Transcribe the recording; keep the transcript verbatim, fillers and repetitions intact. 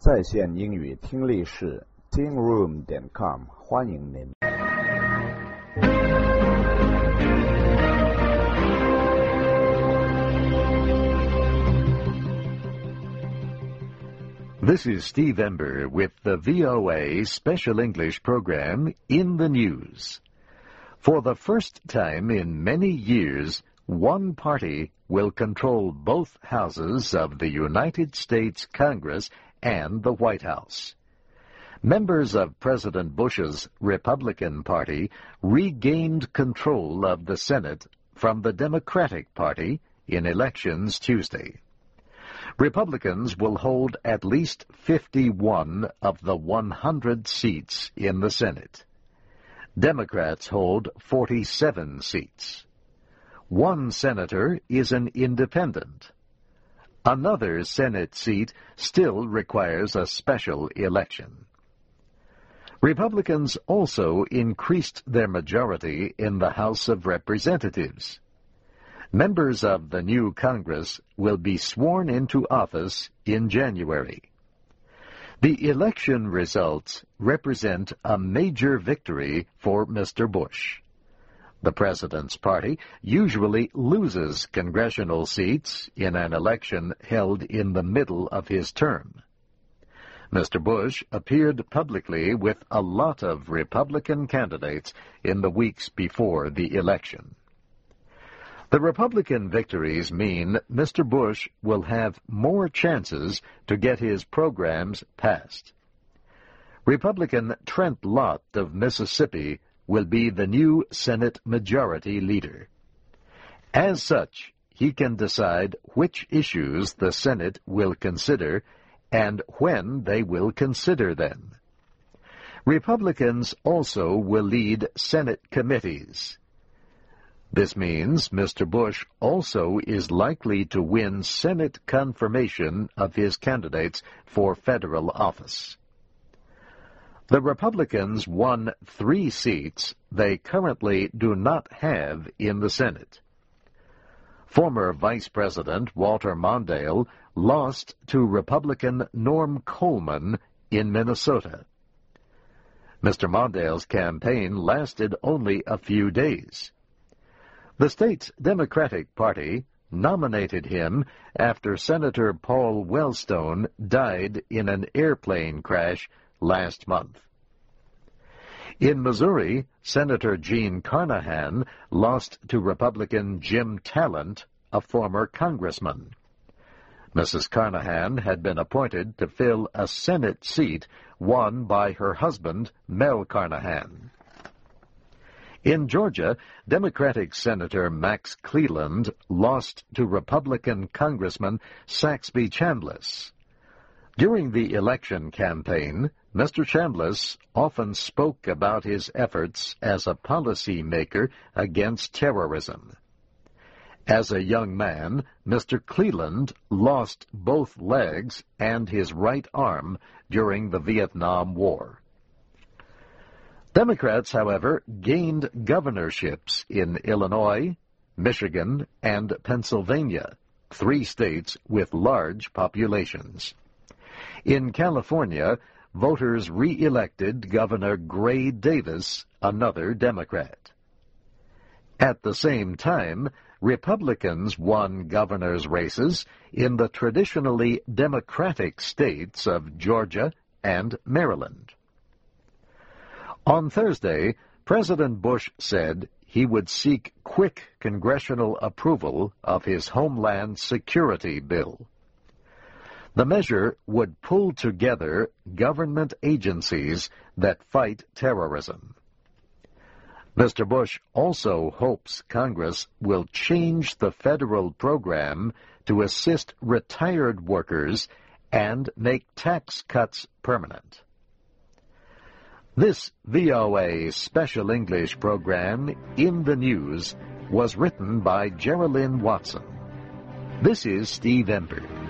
在线英语听力室 ting room 点 com 欢迎您。 This is Steve Ember with the V O A Special English program In the News. For the first time in many years, one party will control both houses of the United States Congress and the White House. Members of President Bush's Republican Party regained control of the Senate from the Democratic Party in elections Tuesday. Republicans will hold at least fifty-one of the one hundred seats in the Senate. Democrats hold forty-seven seats. One senator is an independent. Another Senate seat still requires a special election. Republicans also increased their majority in the House of Representatives. Members of the new Congress will be sworn into office in January. The election results represent a major victory for Mister Bush. The president's party usually loses congressional seats in an election held in the middle of his term. Mister Bush appeared publicly with a lot of Republican candidates in the weeks before the election. The Republican victories mean Mister Bush will have more chances to get his programs passed. Republican Trent Lott of Mississippi will be the new Senate Majority Leader. As such, he can decide which issues the Senate will consider and when they will consider them. Republicans also will lead Senate committees. This means Mister Bush also is likely to win Senate confirmation of his candidates for federal office. The Republicans won three seats they currently do not have in the Senate. Former Vice President Walter Mondale lost to Republican Norm Coleman in Minnesota. Mister Mondale's campaign lasted only a few days. The state's Democratic Party nominated him after Senator Paul Wellstone died in an airplane crash last month. In Missouri, Senator Gene Carnahan lost to Republican Jim Talent, a former congressman. Missus Carnahan had been appointed to fill a Senate seat won by her husband, Mel Carnahan. In Georgia, Democratic Senator Max Cleland lost to Republican Congressman Saxby Chambliss. During the election campaign, Mister Chambliss often spoke about his efforts as a policymaker against terrorism. As a young man, Mister Cleland lost both legs and his right arm during the Vietnam War. Democrats, however, gained governorships in Illinois, Michigan, and Pennsylvania, three states with large populations. In California, voters re-elected Governor Gray Davis, another Democrat. At the same time, Republicans won governors' races in the traditionally Democratic states of Georgia and Maryland. On Thursday, President Bush said he would seek quick congressional approval of his Homeland Security bill. The measure would pull together government agencies that fight terrorism. Mister Bush also hopes Congress will change the federal program to assist retired workers and make tax cuts permanent. This V O A Special English program, In the News, was written by Geraldine Watson. This is Steve Ember.